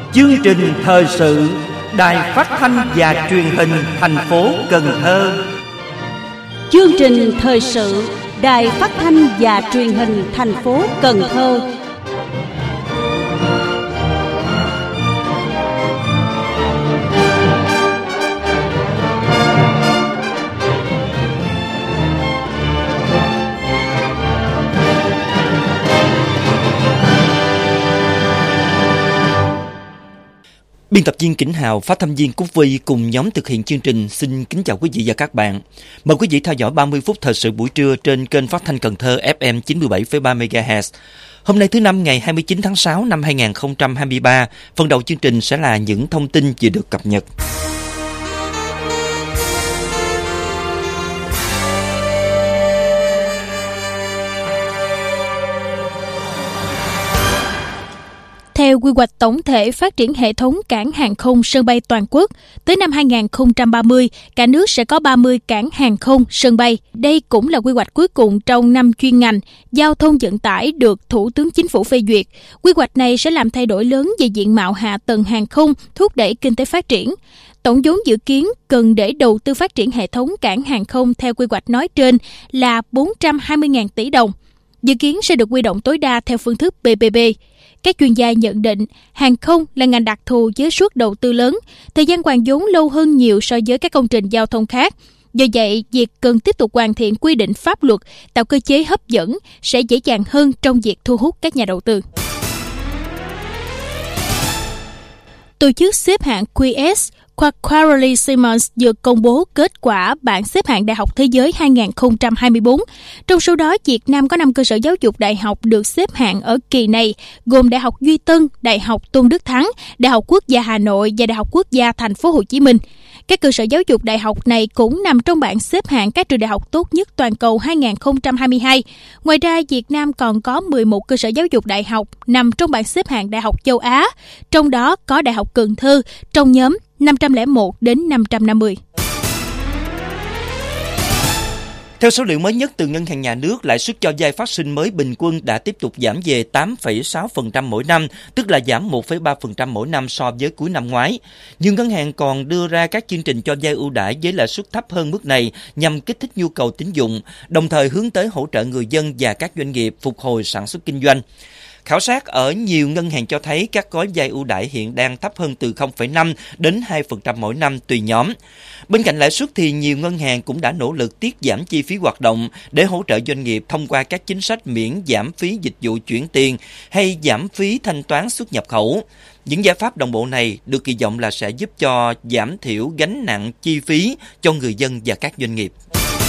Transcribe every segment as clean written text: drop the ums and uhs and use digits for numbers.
Chương trình thời sự Đài Phát thanh và Truyền hình thành phố Cần Thơ. Chương trình thời sự Đài Phát thanh và Truyền hình thành phố Cần Thơ. Biên tập viên Kỉnh Hào, phát thanh viên Cúc Vi cùng nhóm thực hiện chương trình xin kính chào quý vị và các bạn. Mời quý vị theo dõi 30 phút thời sự buổi trưa trên kênh phát thanh Cần Thơ FM 97,3 MHz. Hôm nay thứ Năm ngày 29 tháng 6 năm 2023, phần đầu chương trình sẽ là những thông tin vừa được cập nhật. Theo quy hoạch tổng thể phát triển hệ thống cảng hàng không sân bay toàn quốc, tới năm 2030, cả nước sẽ có 30 cảng hàng không sân bay. Đây cũng là quy hoạch cuối cùng trong năm chuyên ngành giao thông vận tải được Thủ tướng Chính phủ phê duyệt. Quy hoạch này sẽ làm thay đổi lớn về diện mạo hạ tầng hàng không, thúc đẩy kinh tế phát triển. Tổng vốn dự kiến cần để đầu tư phát triển hệ thống cảng hàng không theo quy hoạch nói trên là 420.000 tỷ đồng. Dự kiến sẽ được huy động tối đa theo phương thức PPP. Các chuyên gia nhận định, hàng không là ngành đặc thù với suất đầu tư lớn, thời gian hoàn vốn lâu hơn nhiều so với các công trình giao thông khác. Do vậy, việc cần tiếp tục hoàn thiện quy định pháp luật, tạo cơ chế hấp dẫn sẽ dễ dàng hơn trong việc thu hút các nhà đầu tư. Tổ chức xếp hạng QS Quarterly Simmons vừa công bố kết quả bảng xếp hạng Đại học Thế giới 2024. Trong số đó, Việt Nam có 5 cơ sở giáo dục đại học được xếp hạng ở kỳ này, gồm Đại học Duy Tân, Đại học Tôn Đức Thắng, Đại học Quốc gia Hà Nội và Đại học Quốc gia Thành phố Hồ Chí Minh. Các cơ sở giáo dục đại học này cũng nằm trong bảng xếp hạng các trường đại học tốt nhất toàn cầu 2022. Ngoài ra, Việt Nam còn có 11 cơ sở giáo dục đại học nằm trong bảng xếp hạng Đại học châu Á, trong đó có Đại học Cần Thơ trong nhóm 501 đến 550. Theo số liệu mới nhất từ Ngân hàng Nhà nước, lãi suất cho vay phát sinh mới bình quân đã tiếp tục giảm về 8,6% mỗi năm, tức là giảm 1,3% mỗi năm so với cuối năm ngoái. Nhưng ngân hàng còn đưa ra các chương trình cho vay ưu đãi với lãi suất thấp hơn mức này nhằm kích thích nhu cầu tín dụng, đồng thời hướng tới hỗ trợ người dân và các doanh nghiệp phục hồi sản xuất kinh doanh. Khảo sát ở nhiều ngân hàng cho thấy các gói vay ưu đãi hiện đang thấp hơn từ 0,5 đến 2% mỗi năm tùy nhóm. Bên cạnh lãi suất thì nhiều ngân hàng cũng đã nỗ lực tiết giảm chi phí hoạt động để hỗ trợ doanh nghiệp thông qua các chính sách miễn giảm phí dịch vụ chuyển tiền hay giảm phí thanh toán xuất nhập khẩu. Những giải pháp đồng bộ này được kỳ vọng là sẽ giúp cho giảm thiểu gánh nặng chi phí cho người dân và các doanh nghiệp.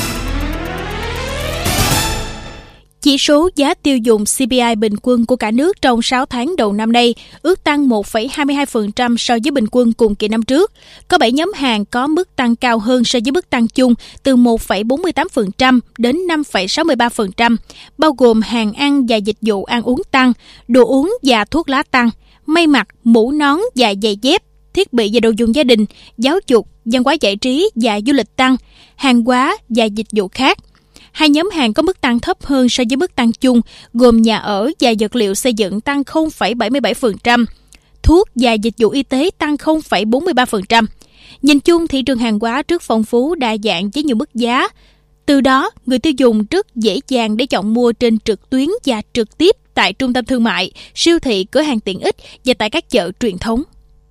Chỉ số giá tiêu dùng CPI bình quân của cả nước trong 6 tháng đầu năm nay ước tăng 1,22% so với bình quân cùng kỳ năm trước. Có 7 nhóm hàng có mức tăng cao hơn so với mức tăng chung từ 1,48% đến 5,63%, bao gồm hàng ăn và dịch vụ ăn uống tăng, đồ uống và thuốc lá tăng, may mặc, mũ nón và giày dép, thiết bị và đồ dùng gia đình, giáo dục, văn hóa giải trí và du lịch tăng, hàng hóa và dịch vụ khác. Hai nhóm hàng có mức tăng thấp hơn so với mức tăng chung, gồm nhà ở và vật liệu xây dựng tăng 0,77%, thuốc và dịch vụ y tế tăng 0,43%. Nhìn chung, thị trường hàng hóa rất phong phú, đa dạng với nhiều mức giá. Từ đó, người tiêu dùng rất dễ dàng để chọn mua trên trực tuyến và trực tiếp tại trung tâm thương mại, siêu thị, cửa hàng tiện ích và tại các chợ truyền thống.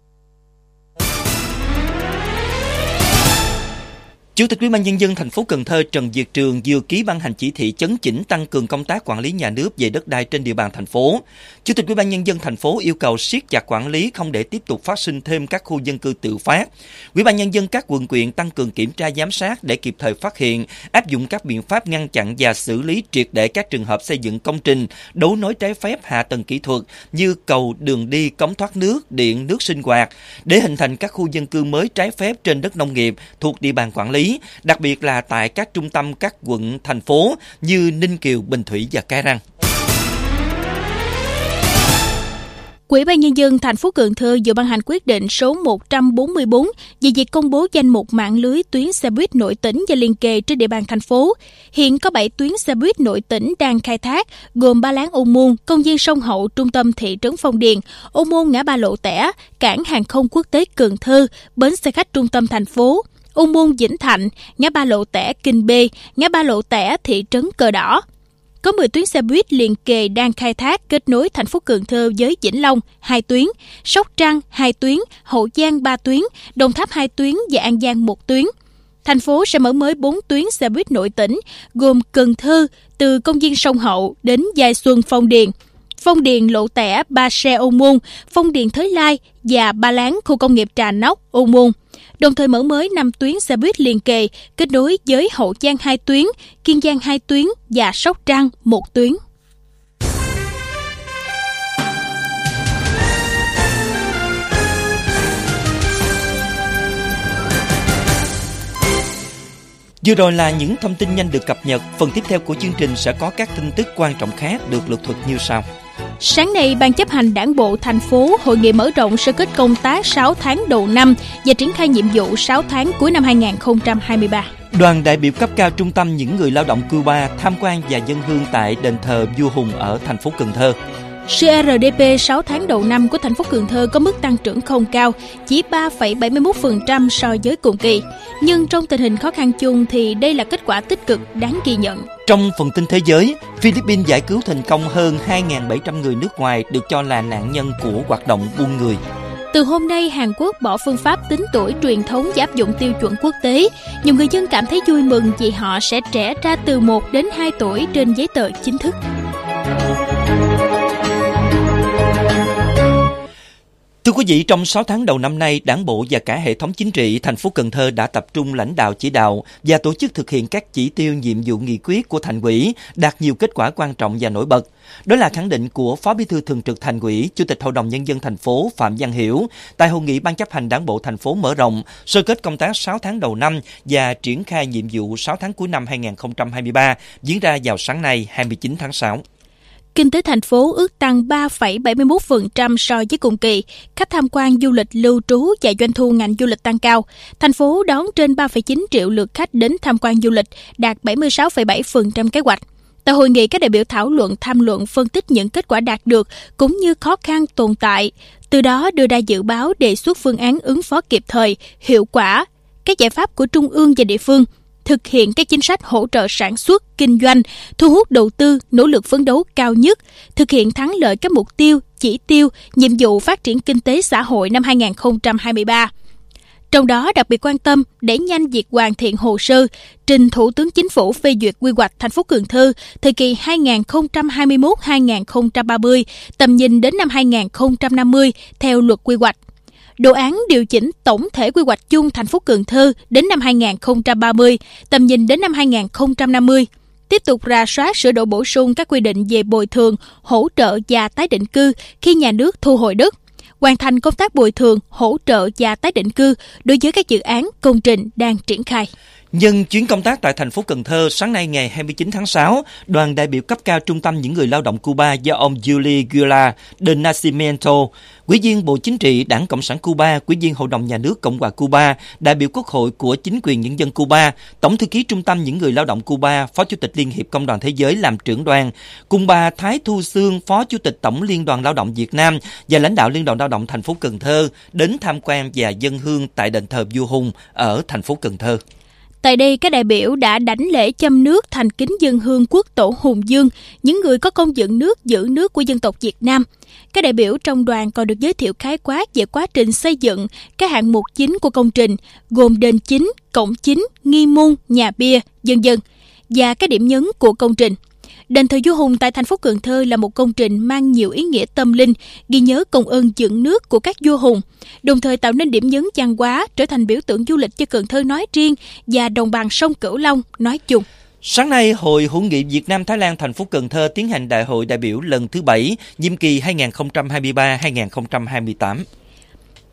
Chủ tịch Ủy ban Nhân dân thành phố Cần Thơ Trần Việt Trường vừa ký ban hành chỉ thị chấn chỉnh tăng cường công tác quản lý nhà nước về đất đai trên địa bàn thành phố. Chủ tịch Ủy ban Nhân dân thành phố yêu cầu siết chặt quản lý không để tiếp tục phát sinh thêm các khu dân cư tự phát. Ủy ban Nhân dân các quận huyện tăng cường kiểm tra giám sát để kịp thời phát hiện, áp dụng các biện pháp ngăn chặn và xử lý triệt để các trường hợp xây dựng công trình đấu nối trái phép hạ tầng kỹ thuật như cầu, đường đi, cống thoát nước, điện, nước sinh hoạt để hình thành các khu dân cư mới trái phép trên đất nông nghiệp thuộc địa bàn quản lý. Đặc biệt là tại các trung tâm các quận, thành phố như Ninh Kiều, Bình Thủy và Cái Răng. Ủy ban Nhân dân thành phố Cần Thơ vừa ban hành quyết định số 144 về việc công bố danh mục mạng lưới tuyến xe buýt nội tỉnh và liền kề trên địa bàn thành phố. Hiện có 7 tuyến xe buýt nội tỉnh đang khai thác, gồm Ba Láng Ô Môn, công viên Sông Hậu, trung tâm thị trấn Phong Điền, Ô Môn ngã ba Lộ Tẻ, cảng hàng không quốc tế Cần Thơ, bến xe khách trung tâm thành phố, Ô Môn Vĩnh Thạnh, ngã ba Lộ Tẻ Kinh Bê, ngã ba Lộ Tẻ thị trấn Cờ Đỏ. Có 10 tuyến xe buýt liền kề đang khai thác kết nối thành phố Cần Thơ với Vĩnh Long 2 tuyến, Sóc Trăng 2 tuyến, Hậu Giang 3 tuyến, Đồng Tháp 2 tuyến và An Giang 1 tuyến. Thành phố sẽ mở mới 4 tuyến xe buýt nội tỉnh, gồm Cần Thơ từ công viên Sông Hậu đến Giai Xuân Phong Điền Lộ Tẻ, Ba Xe Ô Môn, Phong Điền Thới Lai và Ba Láng khu công nghiệp Trà Nóc, Ô Môn. Đồng thời mở mới 5 tuyến xe buýt liền kề kết nối với Hậu Giang 2 tuyến, Kiên Giang 2 tuyến và Sóc Trăng 1 tuyến. Vừa rồi là những thông tin nhanh được cập nhật. Phần tiếp theo của chương trình sẽ có các tin tức quan trọng khác được lược thuật như sau. Sáng nay, Ban chấp hành Đảng bộ thành phố hội nghị mở rộng sơ kết công tác 6 tháng đầu năm và triển khai nhiệm vụ 6 tháng cuối năm 2023. Đoàn đại biểu cấp cao Trung tâm những người lao động Cuba tham quan và dâng hương tại đền thờ vua Hùng ở thành phố Cần Thơ. GRDP 6 tháng đầu năm của thành phố Cần Thơ có mức tăng trưởng không cao, chỉ 3,71% so với cùng kỳ. Nhưng trong tình hình khó khăn chung thì đây là kết quả tích cực đáng ghi nhận. Trong phần tin thế giới, Philippines giải cứu thành công hơn 2.700 người nước ngoài được cho là nạn nhân của hoạt động buôn người. Từ hôm nay, Hàn Quốc bỏ phương pháp tính tuổi truyền thống và áp dụng tiêu chuẩn quốc tế. Nhiều người dân cảm thấy vui mừng vì họ sẽ trẻ ra từ 1 đến 2 tuổi trên giấy tờ chính thức. Thưa quý vị, trong 6 tháng đầu năm nay, Đảng bộ và cả hệ thống chính trị thành phố Cần Thơ đã tập trung lãnh đạo chỉ đạo và tổ chức thực hiện các chỉ tiêu nhiệm vụ nghị quyết của Thành ủy, đạt nhiều kết quả quan trọng và nổi bật. Đó là khẳng định của Phó Bí thư Thường trực Thành ủy, Chủ tịch Hội đồng Nhân dân thành phố Phạm Văn Hiểu tại hội nghị Ban chấp hành Đảng bộ thành phố mở rộng sơ kết công tác 6 tháng đầu năm và triển khai nhiệm vụ 6 tháng cuối năm 2023 diễn ra vào sáng nay 29 tháng 6. Kinh tế thành phố ước tăng 3,71% so với cùng kỳ, khách tham quan du lịch lưu trú và doanh thu ngành du lịch tăng cao. Thành phố đón trên 3,9 triệu lượt khách đến tham quan du lịch, đạt 76,7% kế hoạch. Tại hội nghị, các đại biểu thảo luận, tham luận, phân tích những kết quả đạt được cũng như khó khăn tồn tại, từ đó đưa ra dự báo đề xuất phương án ứng phó kịp thời, hiệu quả, các giải pháp của trung ương và địa phương, thực hiện các chính sách hỗ trợ sản xuất, kinh doanh, thu hút đầu tư, nỗ lực phấn đấu cao nhất, thực hiện thắng lợi các mục tiêu, chỉ tiêu, nhiệm vụ phát triển kinh tế xã hội năm 2023. Trong đó đặc biệt quan tâm đẩy nhanh việc hoàn thiện hồ sơ, trình Thủ tướng Chính phủ phê duyệt quy hoạch thành phố Cần Thơ thời kỳ 2021-2030, tầm nhìn đến năm 2050 theo luật quy hoạch. Đồ án điều chỉnh tổng thể quy hoạch chung thành phố Cần Thơ đến năm 2030, tầm nhìn đến năm 2050. Tiếp tục rà soát, sửa đổi bổ sung các quy định về bồi thường, hỗ trợ và tái định cư khi nhà nước thu hồi đất. Hoàn thành công tác bồi thường, hỗ trợ và tái định cư đối với các dự án, công trình đang triển khai. Nhân chuyến công tác tại thành phố Cần Thơ, sáng nay ngày 29 tháng 6, đoàn đại biểu cấp cao Trung tâm những người lao động Cuba do ông Julio Guila de Nascimento, Ủy viên Bộ Chính trị Đảng Cộng sản Cuba, Ủy viên Hội đồng Nhà nước Cộng hòa Cuba, đại biểu Quốc hội của Chính quyền Nhân dân Cuba, Tổng thư ký Trung tâm những người lao động Cuba, Phó Chủ tịch Liên hiệp Công đoàn Thế giới làm trưởng đoàn, cùng bà Thái Thu Sương, Phó Chủ tịch Tổng Liên đoàn Lao động Việt Nam và lãnh đạo Liên đoàn Lao động thành phố Cần Thơ đến tham quan và dâng hương tại đền thờ vua Hùng ở thành phố Cần Thơ. Tại đây, các đại biểu đã đảnh lễ châm nước thành kính dâng hương quốc tổ Hùng Vương, những người có công dựng nước, giữ nước của dân tộc Việt Nam. Các đại biểu trong đoàn còn được giới thiệu khái quát về quá trình xây dựng các hạng mục chính của công trình, gồm đền chính, cổng chính, nghi môn, nhà bia, v.v. và các điểm nhấn của công trình. Đền thờ vua Hùng tại thành phố Cần Thơ là một công trình mang nhiều ý nghĩa tâm linh, ghi nhớ công ơn dựng nước của các vua Hùng, đồng thời tạo nên điểm nhấn văn hóa, trở thành biểu tượng du lịch cho Cần Thơ nói riêng và đồng bằng sông Cửu Long nói chung. Sáng nay, Hội hữu nghị Việt Nam-Thái Lan thành phố Cần Thơ tiến hành đại hội đại biểu lần thứ 7, nhiệm kỳ 2023-2028.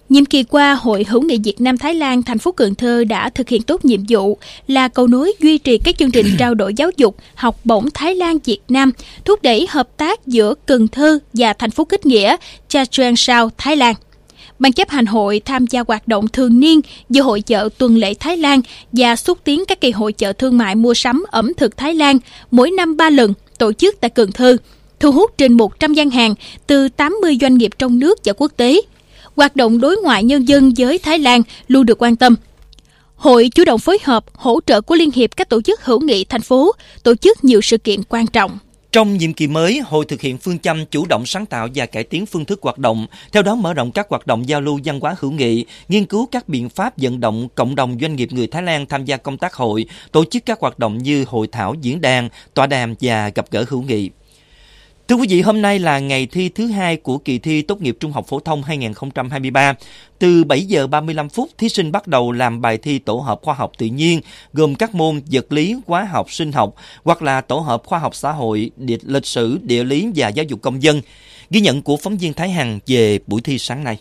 Nhiệm kỳ qua, Hội hữu nghị Việt Nam Thái Lan thành phố Cần Thơ đã thực hiện tốt nhiệm vụ là cầu nối duy trì các chương trình trao đổi giáo dục, học bổng Thái Lan Việt Nam, thúc đẩy hợp tác giữa Cần Thơ và thành phố kết nghĩa Cha Choeng Sao, Thái Lan. Ban chấp hành hội tham gia hoạt động thường niên như hội chợ tuần lễ Thái Lan và xúc tiến các kỳ hội chợ thương mại mua sắm ẩm thực Thái Lan mỗi năm 3 lần tổ chức tại Cần Thơ, thu hút trên 100 gian hàng từ 80 doanh nghiệp trong nước và quốc tế. Hoạt động đối ngoại nhân dân với Thái Lan luôn được quan tâm. Hội chủ động phối hợp, hỗ trợ của Liên hiệp các tổ chức hữu nghị thành phố, tổ chức nhiều sự kiện quan trọng. Trong nhiệm kỳ mới, Hội thực hiện phương châm chủ động sáng tạo và cải tiến phương thức hoạt động, theo đó mở rộng các hoạt động giao lưu văn hóa hữu nghị, nghiên cứu các biện pháp vận động cộng đồng doanh nghiệp người Thái Lan tham gia công tác hội, tổ chức các hoạt động như hội thảo, diễn đàn, tọa đàm và gặp gỡ hữu nghị. Thưa quý vị, hôm nay là ngày thi thứ 2 của kỳ thi tốt nghiệp trung học phổ thông 2023. Từ 7 giờ 35 phút, thí sinh bắt đầu làm bài thi tổ hợp khoa học tự nhiên, gồm các môn vật lý, hóa học, sinh học, hoặc là tổ hợp khoa học xã hội, lịch sử, địa lý và giáo dục công dân. Ghi nhận của phóng viên Thái Hằng về buổi thi sáng nay.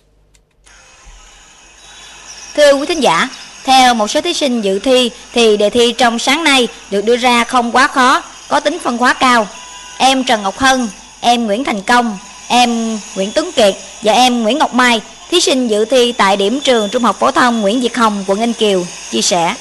Thưa quý thính giả, theo một số thí sinh dự thi thì đề thi trong sáng nay được đưa ra không quá khó, có tính phân hóa cao. Em Trần Ngọc Hân, em Nguyễn Thành Công, em Nguyễn Tuấn Kiệt và em Nguyễn Ngọc Mai, thí sinh dự thi tại điểm trường Trung học phổ thông Nguyễn Việt Hồng, quận Ninh Kiều, chia sẻ.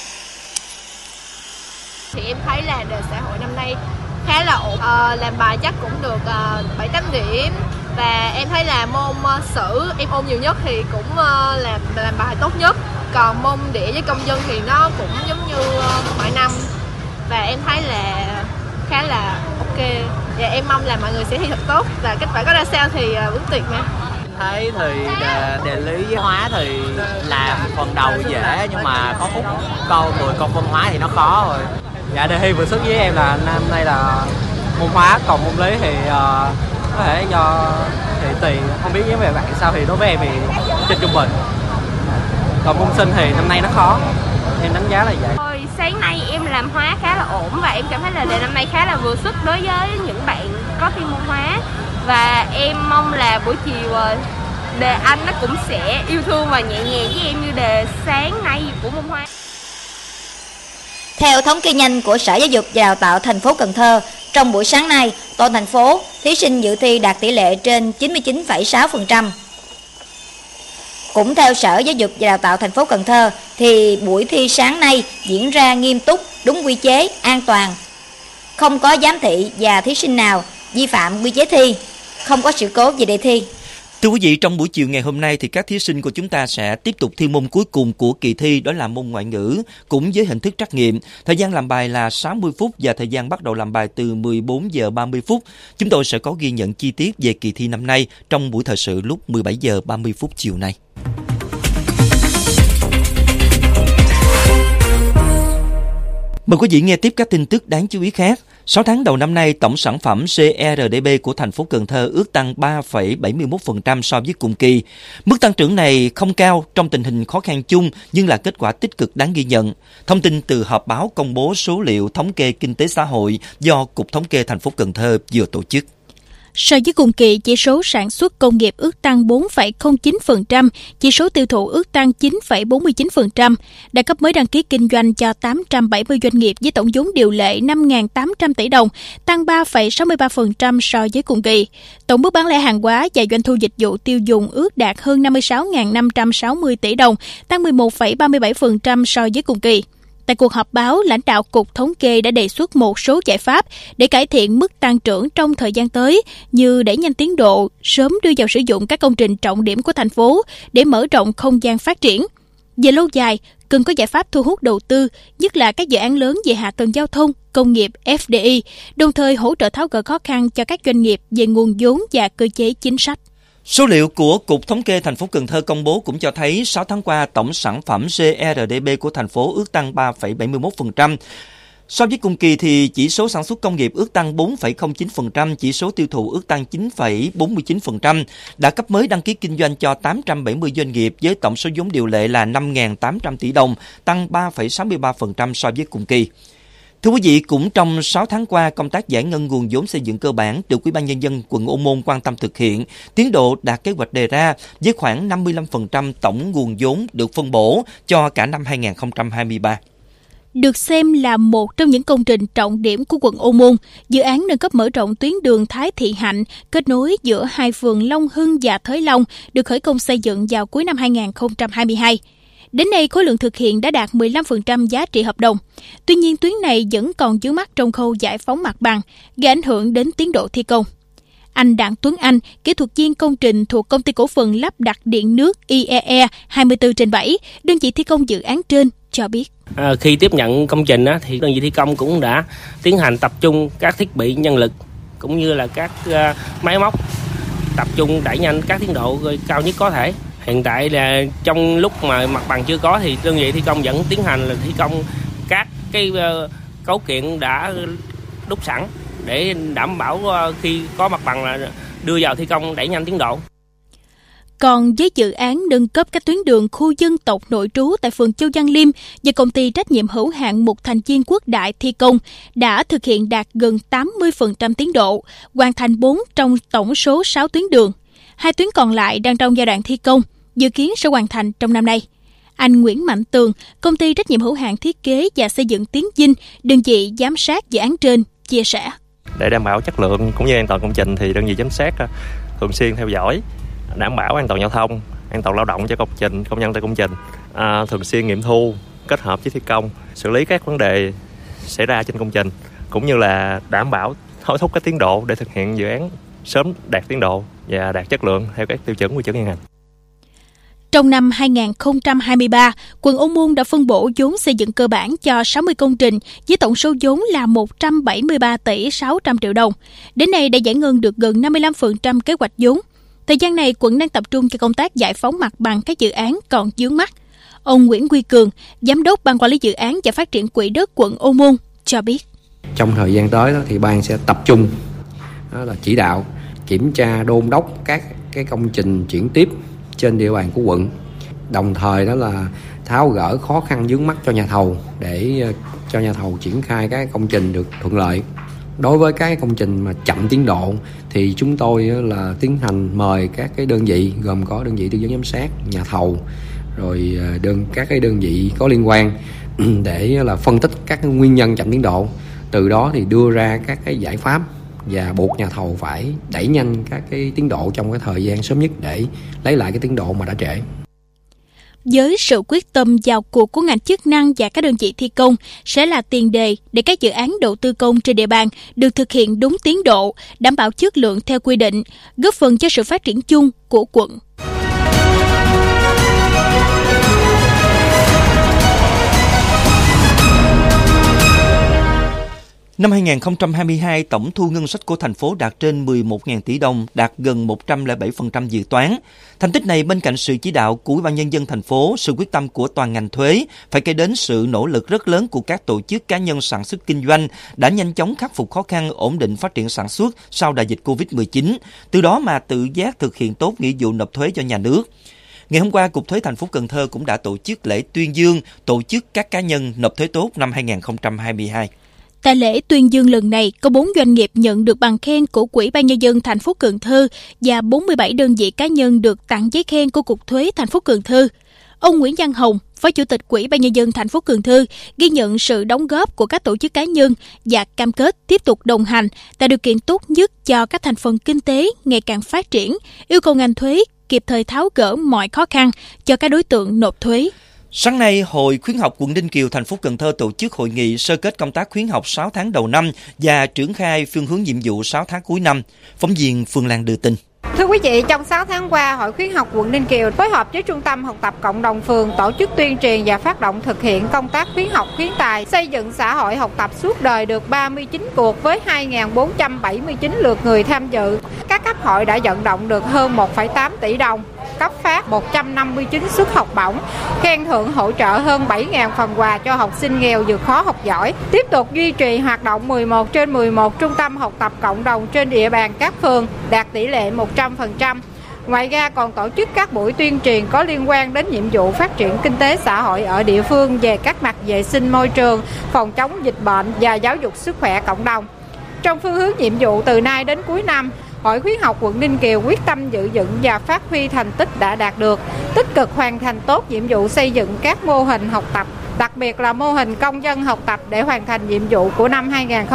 Thì em thấy là đề xã hội năm nay khá là ổn, làm bài chắc cũng được 7-8 điểm. Và em thấy là môn sử em ôn nhiều nhất thì cũng làm bài tốt nhất. Còn môn địa với công dân thì nó cũng giống như mọi năm. Và em thấy là khá là ok. Và em mong là mọi người sẽ thi thật tốt. Và kết quả có ra sao thì vẫn tuyệt mà. Thấy thì địa lý với hóa thì làm phần đầu dễ, nhưng mà có khúc câu 10 câu phân hóa thì nó khó rồi. Dạ, đề thi vượt sức với em là năm nay là môn hóa, còn môn lý thì có thể do thì tùy, không biết với bạn sao, thì đối với em thì trên trung bình. Còn môn sinh thì năm nay nó khó, em đánh giá là vậy. Sáng nay em làm hóa khá là ổn và em cảm thấy là đề năm nay khá là vừa sức đối với những bạn có thi môn hóa. Và em mong là buổi chiều đề Anh nó cũng sẽ yêu thương và nhẹ nhàng với em như đề sáng nay của môn hóa. Theo thống kê nhanh của Sở Giáo dục và Đào tạo thành phố Cần Thơ, trong buổi sáng nay, toàn thành phố, thí sinh dự thi đạt tỷ lệ trên 99,6%. Cũng theo Sở Giáo dục và Đào tạo thành phố Cần Thơ, thì buổi thi sáng nay diễn ra nghiêm túc, đúng quy chế, an toàn. Không có giám thị và thí sinh nào vi phạm quy chế thi, không có sự cố về đề thi. Thưa quý vị, trong buổi chiều ngày hôm nay thì các thí sinh của chúng ta sẽ tiếp tục thi môn cuối cùng của kỳ thi, đó là môn ngoại ngữ, cũng với hình thức trắc nghiệm. Thời gian làm bài là 60 phút và thời gian bắt đầu làm bài từ 14 giờ 30 phút. Chúng tôi sẽ có ghi nhận chi tiết về kỳ thi năm nay trong buổi thời sự lúc 17 giờ 30 phút chiều nay. Mời quý vị nghe tiếp các tin tức đáng chú ý khác. 6 tháng đầu năm nay, tổng sản phẩm GRDP của thành phố Cần Thơ ước tăng 3,71% so với cùng kỳ. Mức tăng trưởng này không cao trong tình hình khó khăn chung nhưng là kết quả tích cực đáng ghi nhận. Thông tin từ họp báo công bố số liệu thống kê kinh tế xã hội do Cục Thống kê thành phố Cần Thơ vừa tổ chức. So với cùng kỳ, chỉ số sản xuất công nghiệp ước tăng 4,09%, chỉ số tiêu thụ ước tăng 9,49%. Đã cấp mới đăng ký kinh doanh cho 870 doanh nghiệp với tổng vốn điều lệ 5.800 tỷ đồng, tăng 3,63% so với cùng kỳ. Tổng mức bán lẻ hàng hóa và doanh thu dịch vụ tiêu dùng ước đạt hơn 56.560 tỷ đồng, tăng 11,37% so với cùng kỳ. Tại cuộc họp báo, lãnh đạo Cục Thống kê đã đề xuất một số giải pháp để cải thiện mức tăng trưởng trong thời gian tới, như đẩy nhanh tiến độ, sớm đưa vào sử dụng các công trình trọng điểm của thành phố để mở rộng không gian phát triển. Về lâu dài, cần có giải pháp thu hút đầu tư, nhất là các dự án lớn về hạ tầng giao thông, công nghiệp, FDI, đồng thời hỗ trợ tháo gỡ khó khăn cho các doanh nghiệp về nguồn vốn và cơ chế chính sách. Số liệu của Cục Thống kê thành phố Cần Thơ công bố cũng cho thấy 6 tháng qua tổng sản phẩm GRDP của thành phố ước tăng 3,71%. So với cùng kỳ thì chỉ số sản xuất công nghiệp ước tăng 4,09%, chỉ số tiêu thụ ước tăng 9,49%, đã cấp mới đăng ký kinh doanh cho 870 doanh nghiệp với tổng số vốn điều lệ là 5.800 tỷ đồng, tăng 3,63% so với cùng kỳ. Thưa quý vị, cũng trong 6 tháng qua, công tác giải ngân nguồn vốn xây dựng cơ bản được Ủy ban Nhân dân quận Ô Môn quan tâm thực hiện, tiến độ đạt kế hoạch đề ra với khoảng 55% tổng nguồn vốn được phân bổ cho cả năm 2023. Được xem là một trong những công trình trọng điểm của quận Ô Môn, dự án nâng cấp mở rộng tuyến đường Thái Thị Hạnh kết nối giữa hai phường Long Hưng và Thới Long được khởi công xây dựng vào cuối năm 2022. Đến nay, khối lượng thực hiện đã đạt 15% giá trị hợp đồng. Tuy nhiên, tuyến này vẫn còn vướng mắc trong khâu giải phóng mặt bằng, gây ảnh hưởng đến tiến độ thi công. Anh Đặng Tuấn Anh, kỹ thuật viên công trình thuộc Công ty Cổ phần Lắp đặt Điện nước IEE 24/7, đơn vị thi công dự án trên, cho biết. Khi tiếp nhận công trình thì đơn vị thi công cũng đã tiến hành tập trung các thiết bị nhân lực cũng như là các máy móc, tập trung đẩy nhanh các tiến độ cao nhất có thể. Hiện tại là trong lúc mà mặt bằng chưa có thì đơn vị thi công vẫn tiến hành là thi công các cái cấu kiện đã đúc sẵn để đảm bảo khi có mặt bằng là đưa vào thi công đẩy nhanh tiến độ. Còn với dự án nâng cấp các tuyến đường khu dân tộc nội trú tại phường Châu Văn Liêm do công ty trách nhiệm hữu hạn một thành viên Quốc Đại thi công đã thực hiện đạt gần 80% tiến độ, hoàn thành 4 trong tổng số 6 tuyến đường. 2 tuyến còn lại đang trong giai đoạn thi công, dự kiến sẽ hoàn thành trong năm nay. Anh Nguyễn Mạnh Tường, công ty trách nhiệm hữu hạn thiết kế và xây dựng Tiến Vinh, đơn vị giám sát dự án trên, chia sẻ. Để đảm bảo chất lượng cũng như an toàn công trình thì đơn vị giám sát thường xuyên theo dõi, đảm bảo an toàn giao thông, an toàn lao động cho công nhân tại công trình, thường xuyên nghiệm thu, kết hợp với thi công, xử lý các vấn đề xảy ra trên công trình, cũng như là đảm bảo hối thúc các tiến độ để thực hiện dự án sớm đạt tiến độ và đạt chất lượng theo các tiêu chuẩn quy chuẩn hiện hành. Trong năm 2023, quận Ô Môn đã phân bổ vốn xây dựng cơ bản cho 60 công trình với tổng số vốn là 173 tỷ 600 triệu đồng. Đến nay đã giải ngân được gần 55% kế hoạch vốn. Thời gian này, quận đang tập trung cho công tác giải phóng mặt bằng các dự án còn vướng mắc. Ông Nguyễn Huy Cường, Giám đốc Ban Quản lý Dự án và Phát triển Quỹ đất quận Ô Môn, cho biết. Trong thời gian tới thì ban sẽ tập trung là chỉ đạo, kiểm tra, đôn đốc các cái công trình chuyển tiếp trên địa bàn của quận. Đồng thời đó là tháo gỡ khó khăn vướng mắc cho nhà thầu để cho nhà thầu triển khai các công trình được thuận lợi. Đối với các công trình mà chậm tiến độ thì chúng tôi là tiến hành mời các cái đơn vị gồm có đơn vị tư vấn giám sát, nhà thầu, rồi các cái đơn vị có liên quan để là phân tích các cái nguyên nhân chậm tiến độ. Từ đó thì đưa ra các cái giải pháp và buộc nhà thầu phải đẩy nhanh các cái tiến độ trong cái thời gian sớm nhất để lấy lại cái tiến độ mà đã trễ. Với sự quyết tâm vào cuộc của ngành chức năng và các đơn vị thi công sẽ là tiền đề để các dự án đầu tư công trên địa bàn được thực hiện đúng tiến độ, đảm bảo chất lượng theo quy định, góp phần cho sự phát triển chung của quận. Năm 2022, tổng thu ngân sách của thành phố đạt trên 11.000 tỷ đồng, đạt gần 107% dự toán. Thành tích này bên cạnh sự chỉ đạo của Ủy ban Nhân dân thành phố, sự quyết tâm của toàn ngành thuế, phải kể đến sự nỗ lực rất lớn của các tổ chức cá nhân sản xuất kinh doanh đã nhanh chóng khắc phục khó khăn, ổn định phát triển sản xuất sau đại dịch Covid-19, từ đó mà tự giác thực hiện tốt nghĩa vụ nộp thuế cho nhà nước. Ngày hôm qua, Cục Thuế thành phố Cần Thơ cũng đã tổ chức lễ tuyên dương tổ chức các cá nhân nộp thuế tốt năm 2022. Tại lễ tuyên dương lần này, có 4 doanh nghiệp nhận được bằng khen của Ủy ban Nhân dân thành phố Cần Thơ và 47 đơn vị cá nhân được tặng giấy khen của Cục Thuế thành phố Cần Thơ. Ông Nguyễn Văn Hồng, Phó Chủ tịch Ủy ban Nhân dân thành phố Cần Thơ, ghi nhận sự đóng góp của các tổ chức cá nhân và cam kết tiếp tục đồng hành, tạo điều kiện tốt nhất cho các thành phần kinh tế ngày càng phát triển, yêu cầu ngành thuế kịp thời tháo gỡ mọi khó khăn cho các đối tượng nộp thuế. Sáng nay, Hội Khuyến học quận Ninh Kiều, thành phố Cần Thơ tổ chức hội nghị sơ kết công tác khuyến học 6 tháng đầu năm và triển khai phương hướng nhiệm vụ 6 tháng cuối năm. Phóng viên Phương Lan đưa tin. Thưa quý vị, trong 6 tháng qua, Hội Khuyến học quận Ninh Kiều phối hợp với Trung tâm Học tập Cộng đồng phường tổ chức tuyên truyền và phát động thực hiện công tác khuyến học khuyến tài, xây dựng xã hội học tập suốt đời được 39 cuộc với 2.479 lượt người tham dự. Các cấp hội đã vận động được hơn 1,8 tỷ đồng, cấp phát 159 suất học bổng, khen thưởng hỗ trợ hơn 7.000 phần quà cho học sinh nghèo vượt khó học giỏi. Tiếp tục duy trì hoạt động 11 trên 11 trung tâm học tập cộng đồng trên địa bàn các phường, đạt tỷ lệ 100%. Ngoài ra còn tổ chức các buổi tuyên truyền có liên quan đến nhiệm vụ phát triển kinh tế xã hội ở địa phương về các mặt vệ sinh môi trường, phòng chống dịch bệnh và giáo dục sức khỏe cộng đồng. Trong phương hướng nhiệm vụ từ nay đến cuối năm, Hội Khuyến học quận Ninh Kiều quyết tâm giữ vững và phát huy thành tích đã đạt được, tích cực hoàn thành tốt nhiệm vụ xây dựng các mô hình học tập, đặc biệt là mô hình công dân học tập để hoàn thành nhiệm vụ của năm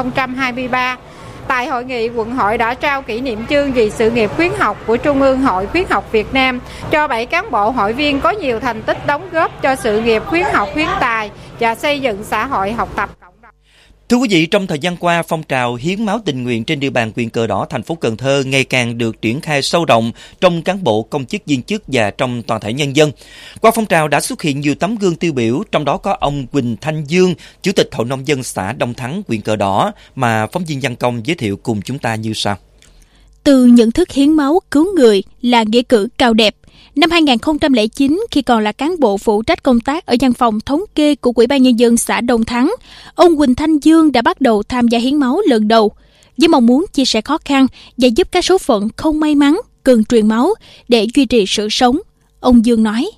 2023. Tại hội nghị, quận hội đã trao kỷ niệm chương vì sự nghiệp khuyến học của Trung ương Hội Khuyến học Việt Nam cho 7 cán bộ hội viên có nhiều thành tích đóng góp cho sự nghiệp khuyến học khuyến tài và xây dựng xã hội học tập. Thưa quý vị, trong thời gian qua, phong trào hiến máu tình nguyện trên địa bàn huyện Cờ Đỏ, thành phố Cần Thơ ngày càng được triển khai sâu rộng trong cán bộ, công chức, viên chức và trong toàn thể nhân dân. Qua phong trào đã xuất hiện nhiều tấm gương tiêu biểu, trong đó có ông Quỳnh Thanh Dương, Chủ tịch Hội nông dân xã Đông Thắng, huyện Cờ Đỏ, mà phóng viên Văn Công giới thiệu cùng chúng ta như sau. Từ nhận thức hiến máu cứu người là nghĩa cử cao đẹp. Năm 2009, khi còn là cán bộ phụ trách công tác ở văn phòng thống kê của Ủy ban Nhân dân xã Đông Thắng, ông Quỳnh Thanh Dương đã bắt đầu tham gia hiến máu lần đầu, với mong muốn chia sẻ khó khăn và giúp các số phận không may mắn cần truyền máu để duy trì sự sống. Ông Dương nói.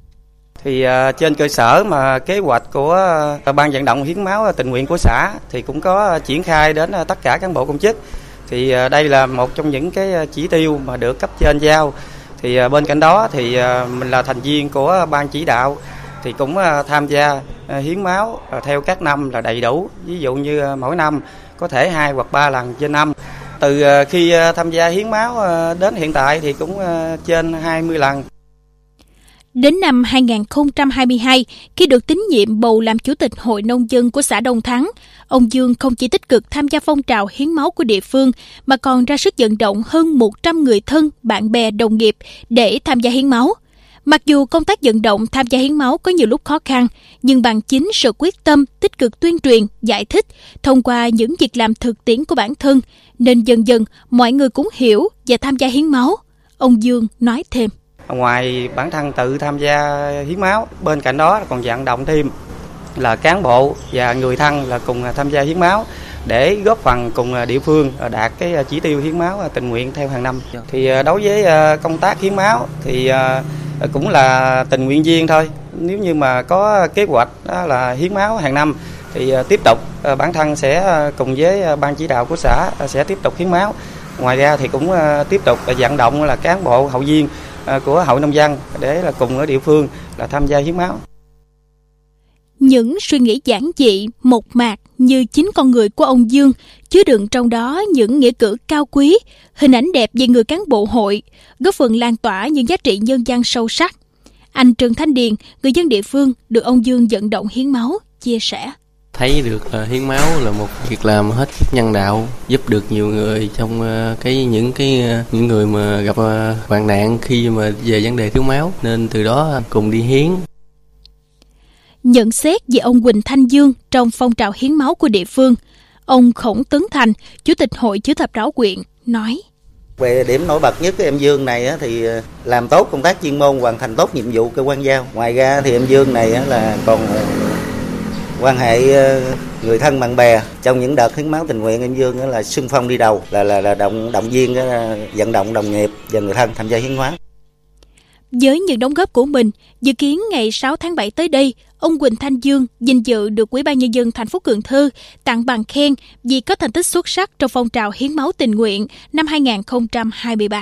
Thì trên cơ sở mà kế hoạch của ban vận động hiến máu tình nguyện của xã thì cũng có triển khai đến tất cả cán bộ công chức. Thì đây là một trong những cái chỉ tiêu mà được cấp trên giao. Thì bên cạnh đó thì mình là thành viên của ban chỉ đạo thì cũng tham gia hiến máu theo các năm là đầy đủ. Ví dụ như mỗi năm có thể 2 hoặc 3 lần trên năm. Từ khi tham gia hiến máu đến hiện tại thì cũng trên 20 lần. Đến năm 2022, khi được tín nhiệm bầu làm chủ tịch Hội nông dân của xã Đông Thắng, ông Dương không chỉ tích cực tham gia phong trào hiến máu của địa phương, mà còn ra sức vận động hơn 100 người thân, bạn bè, đồng nghiệp để tham gia hiến máu. Mặc dù công tác vận động tham gia hiến máu có nhiều lúc khó khăn, nhưng bằng chính sự quyết tâm, tích cực tuyên truyền, giải thích, thông qua những việc làm thực tiễn của bản thân, nên dần dần mọi người cũng hiểu và tham gia hiến máu. Ông Dương nói thêm. Ngoài bản thân tự tham gia hiến máu, bên cạnh đó còn vận động thêm là cán bộ và người thân là cùng tham gia hiến máu để góp phần cùng địa phương đạt cái chỉ tiêu hiến máu tình nguyện theo hàng năm. Thì đối với công tác hiến máu thì cũng là tình nguyện viên thôi. Nếu như mà có kế hoạch đó là hiến máu hàng năm thì tiếp tục bản thân sẽ cùng với ban chỉ đạo của xã sẽ tiếp tục hiến máu. Ngoài ra thì cũng tiếp tục vận động là cán bộ hội viên của hội nông dân để là cùng ở địa phương là tham gia hiến máu. Những suy nghĩ giản dị, mộc mạc như chính con người của ông Dương, chứa đựng trong đó những nghĩa cử cao quý, hình ảnh đẹp về người cán bộ hội, góp phần lan tỏa những giá trị nhân văn sâu sắc. Anh Trần Thanh Điền, người dân địa phương được ông Dương vận động hiến máu, chia sẻ. Thấy được hiến máu là một việc làm hết sức nhân đạo, giúp được nhiều người trong những người mà gặp hoạn nạn khi mà về vấn đề thiếu máu, nên từ đó cùng đi hiến. Nhận xét về ông Quỳnh Thanh Dương trong phong trào hiến máu của địa phương, ông Khổng Tấn Thành, Chủ tịch Hội Chữ thập đỏ huyện, nói. Về điểm nổi bật nhất của em Dương này thì làm tốt công tác chuyên môn, hoàn thành tốt nhiệm vụ cơ quan giao. Ngoài ra thì em Dương này là còn quan hệ người thân bạn bè. Trong những đợt hiến máu tình nguyện, em Dương là xung phong đi đầu, là động viên vận động đồng nghiệp và người thân tham gia hiến máu. Với những đóng góp của mình, dự kiến ngày 6 tháng 7 tới đây, ông Quỳnh Thanh Dương vinh dự được Ủy ban Nhân dân thành phố Cần Thơ tặng bằng khen vì có thành tích xuất sắc trong phong trào hiến máu tình nguyện năm 2023.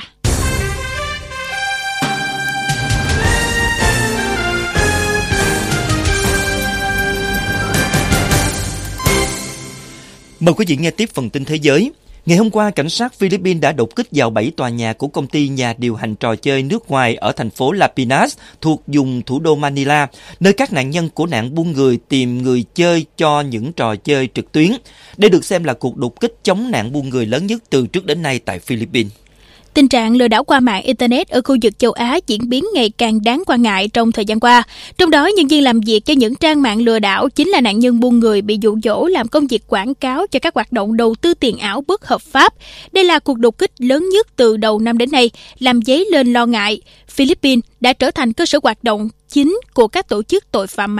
Mời quý vị nghe tiếp phần tin thế giới. Ngày hôm qua, cảnh sát Philippines đã đột kích vào 7 tòa nhà của công ty nhà điều hành trò chơi nước ngoài ở thành phố La Pinas thuộc vùng thủ đô Manila, nơi các nạn nhân của nạn buôn người tìm người chơi cho những trò chơi trực tuyến. Đây được xem là cuộc đột kích chống nạn buôn người lớn nhất từ trước đến nay tại Philippines. Tình trạng lừa đảo qua mạng Internet ở khu vực châu Á diễn biến ngày càng đáng quan ngại trong thời gian qua. Trong đó, nhân viên làm việc cho những trang mạng lừa đảo chính là nạn nhân buôn người bị dụ dỗ làm công việc quảng cáo cho các hoạt động đầu tư tiền ảo bất hợp pháp. Đây là cuộc đột kích lớn nhất từ đầu năm đến nay, làm dấy lên lo ngại Philippines đã trở thành cơ sở hoạt động chính của các tổ chức tội phạm mạng.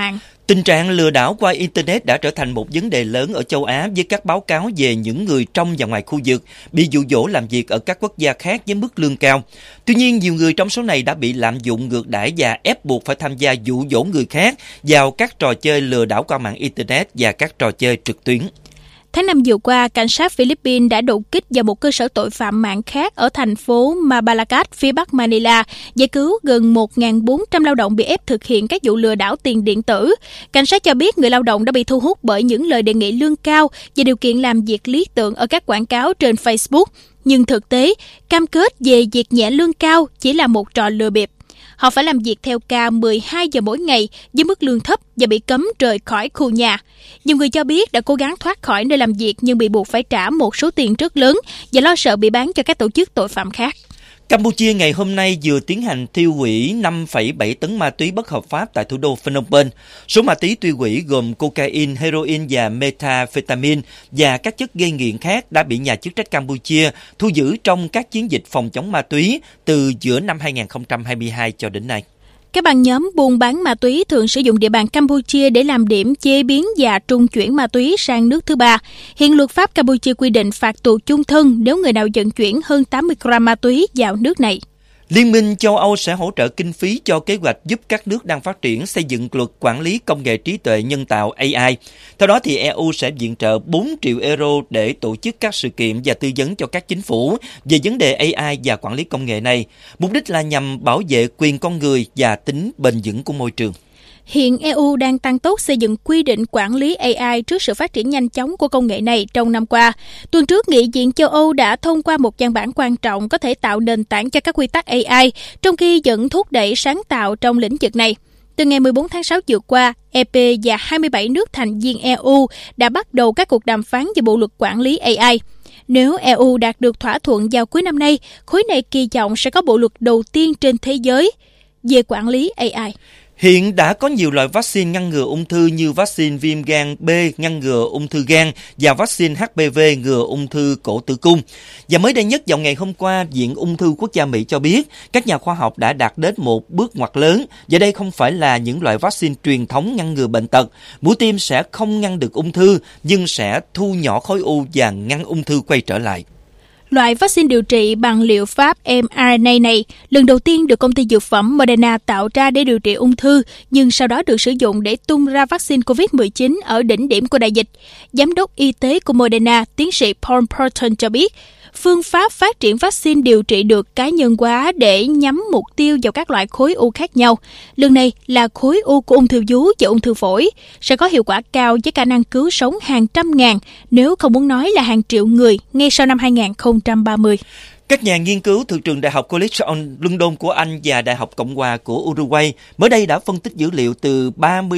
Tình trạng lừa đảo qua Internet đã trở thành một vấn đề lớn ở châu Á với các báo cáo về những người trong và ngoài khu vực bị dụ dỗ làm việc ở các quốc gia khác với mức lương cao. Tuy nhiên, nhiều người trong số này đã bị lạm dụng ngược đãi và ép buộc phải tham gia dụ dỗ người khác vào các trò chơi lừa đảo qua mạng Internet và các trò chơi trực tuyến. Tháng 5 vừa qua, cảnh sát Philippines đã đột kích vào một cơ sở tội phạm mạng khác ở thành phố Mabalacat, phía bắc Manila, giải cứu gần 1.400 lao động bị ép thực hiện các vụ lừa đảo tiền điện tử. Cảnh sát cho biết người lao động đã bị thu hút bởi những lời đề nghị lương cao và điều kiện làm việc lý tưởng ở các quảng cáo trên Facebook. Nhưng thực tế, cam kết về việc nhẹ lương cao chỉ là một trò lừa bịp. Họ phải làm việc theo ca 12 giờ mỗi ngày với mức lương thấp và bị cấm rời khỏi khu nhà. Nhiều người cho biết đã cố gắng thoát khỏi nơi làm việc nhưng bị buộc phải trả một số tiền rất lớn và lo sợ bị bán cho các tổ chức tội phạm khác. Campuchia ngày hôm nay vừa tiến hành tiêu hủy 5,7 tấn ma túy bất hợp pháp tại thủ đô Phnom Penh. Số ma túy tiêu hủy gồm cocaine, heroin và methamphetamine và các chất gây nghiện khác đã bị nhà chức trách Campuchia thu giữ trong các chiến dịch phòng chống ma túy từ giữa năm 2022 cho đến nay. Các băng nhóm buôn bán ma túy thường sử dụng địa bàn Campuchia để làm điểm chế biến và trung chuyển ma túy sang nước thứ ba. Hiện luật pháp Campuchia quy định phạt tù chung thân nếu người nào vận chuyển hơn 80 gram ma túy vào nước này. Liên minh châu Âu sẽ hỗ trợ kinh phí cho kế hoạch giúp các nước đang phát triển xây dựng luật quản lý công nghệ trí tuệ nhân tạo AI. Theo đó, thì EU sẽ viện trợ 4 triệu euro để tổ chức các sự kiện và tư vấn cho các chính phủ về vấn đề AI và quản lý công nghệ này. Mục đích là nhằm bảo vệ quyền con người và tính bền vững của môi trường. Hiện EU đang tăng tốc xây dựng quy định quản lý AI trước sự phát triển nhanh chóng của công nghệ này trong năm qua. Tuần trước, Nghị viện châu Âu đã thông qua một văn bản quan trọng có thể tạo nền tảng cho các quy tắc AI, trong khi vẫn thúc đẩy sáng tạo trong lĩnh vực này. Từ ngày 14 tháng 6 vừa qua, EP và 27 nước thành viên EU đã bắt đầu các cuộc đàm phán về bộ luật quản lý AI. Nếu EU đạt được thỏa thuận vào cuối năm nay, khối này kỳ vọng sẽ có bộ luật đầu tiên trên thế giới về quản lý AI. Hiện đã có nhiều loại vaccine ngăn ngừa ung thư như vaccine viêm gan B ngăn ngừa ung thư gan và vaccine HPV ngừa ung thư cổ tử cung. Và mới đây nhất vào ngày hôm qua, Viện Ung thư Quốc gia Mỹ cho biết các nhà khoa học đã đạt đến một bước ngoặt lớn. Và đây không phải là những loại vaccine truyền thống ngăn ngừa bệnh tật. Mũi tiêm sẽ không ngăn được ung thư nhưng sẽ thu nhỏ khối u và ngăn ung thư quay trở lại. Loại vaccine điều trị bằng liệu pháp mRNA này lần đầu tiên được công ty dược phẩm Moderna tạo ra để điều trị ung thư, nhưng sau đó được sử dụng để tung ra vaccine COVID-19 ở đỉnh điểm của đại dịch. Giám đốc y tế của Moderna, tiến sĩ Paul Porton cho biết, phương pháp phát triển vaccine điều trị được cá nhân hóa để nhắm mục tiêu vào các loại khối u khác nhau. Lần này là khối u của ung thư vú và ung thư phổi, sẽ có hiệu quả cao với khả năng cứu sống hàng trăm ngàn, nếu không muốn nói là hàng triệu người ngay sau năm 2030. Các nhà nghiên cứu từ trường Đại học College London của Anh và Đại học Cộng hòa của Uruguay mới đây đã phân tích dữ liệu từ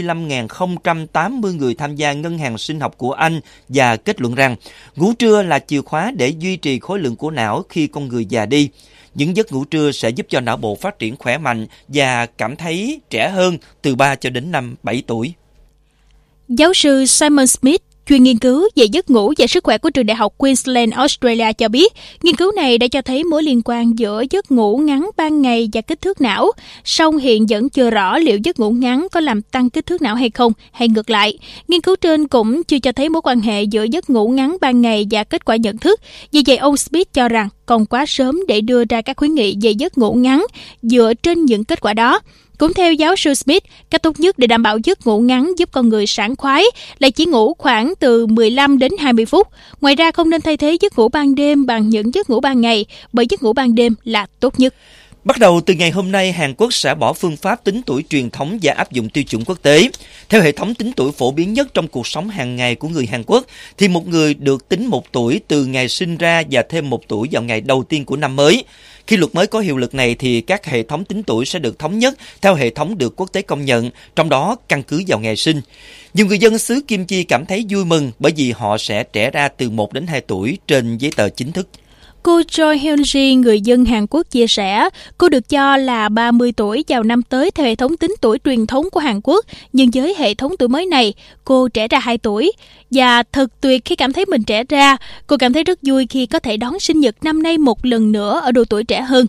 35.080 người tham gia ngân hàng sinh học của Anh và kết luận rằng ngủ trưa là chìa khóa để duy trì khối lượng của não khi con người già đi. Những giấc ngủ trưa sẽ giúp cho não bộ phát triển khỏe mạnh và cảm thấy trẻ hơn từ 3 cho đến 7 tuổi. Giáo sư Simon Smith, chuyên nghiên cứu về giấc ngủ và sức khỏe của trường Đại học Queensland, Australia cho biết, nghiên cứu này đã cho thấy mối liên quan giữa giấc ngủ ngắn ban ngày và kích thước não. Song hiện vẫn chưa rõ liệu giấc ngủ ngắn có làm tăng kích thước não hay không, hay ngược lại. Nghiên cứu trên cũng chưa cho thấy mối quan hệ giữa giấc ngủ ngắn ban ngày và kết quả nhận thức. Vì vậy, ông Smith cho rằng còn quá sớm để đưa ra các khuyến nghị về giấc ngủ ngắn dựa trên những kết quả đó. Cũng theo giáo sư Smith, cách tốt nhất để đảm bảo giấc ngủ ngắn giúp con người sảng khoái là chỉ ngủ khoảng từ 15 đến 20 phút. Ngoài ra, không nên thay thế giấc ngủ ban đêm bằng những giấc ngủ ban ngày, bởi giấc ngủ ban đêm là tốt nhất. Bắt đầu từ ngày hôm nay, Hàn Quốc sẽ bỏ phương pháp tính tuổi truyền thống và áp dụng tiêu chuẩn quốc tế. Theo hệ thống tính tuổi phổ biến nhất trong cuộc sống hàng ngày của người Hàn Quốc, thì một người được tính 1 tuổi từ ngày sinh ra và thêm 1 tuổi vào ngày đầu tiên của năm mới. Khi luật mới có hiệu lực này thì các hệ thống tính tuổi sẽ được thống nhất theo hệ thống được quốc tế công nhận, trong đó căn cứ vào ngày sinh. Nhiều người dân xứ Kim Chi cảm thấy vui mừng bởi vì họ sẽ trẻ ra từ 1 đến 2 tuổi trên giấy tờ chính thức. Cô Choi Hyun-ji, người dân Hàn Quốc chia sẻ, cô được cho là 30 tuổi vào năm tới theo hệ thống tính tuổi truyền thống của Hàn Quốc, nhưng với hệ thống tuổi mới này, cô trẻ ra 2 tuổi. Và thật tuyệt khi cảm thấy mình trẻ ra, cô cảm thấy rất vui khi có thể đón sinh nhật năm nay một lần nữa ở độ tuổi trẻ hơn.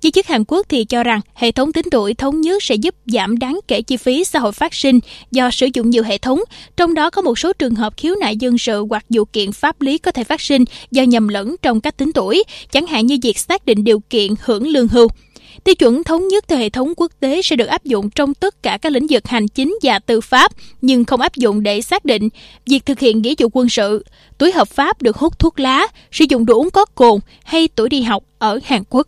Giới chức Hàn Quốc thì cho rằng hệ thống tính tuổi thống nhất sẽ giúp giảm đáng kể chi phí xã hội phát sinh do sử dụng nhiều hệ thống, trong đó có một số trường hợp khiếu nại dân sự hoặc vụ kiện pháp lý có thể phát sinh do nhầm lẫn trong cách tính tuổi, chẳng hạn như việc xác định điều kiện hưởng lương hưu. Tiêu chuẩn thống nhất theo hệ thống quốc tế sẽ được áp dụng trong tất cả các lĩnh vực hành chính và tư pháp, nhưng không áp dụng để xác định việc thực hiện nghĩa vụ quân sự, tuổi hợp pháp được hút thuốc lá, sử dụng đồ uống có cồn hay tuổi đi học ở Hàn Quốc.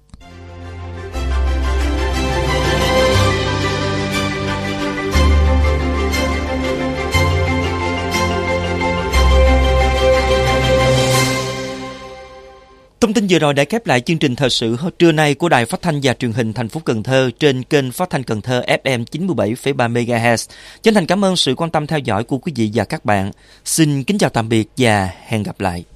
Thông tin vừa rồi đã khép lại chương trình thời sự trưa nay của Đài Phát thanh và Truyền hình thành phố Cần Thơ trên kênh Phát thanh Cần Thơ FM 97,3 MHz. Chân thành cảm ơn sự quan tâm theo dõi của quý vị và các bạn. Xin kính chào tạm biệt và hẹn gặp lại.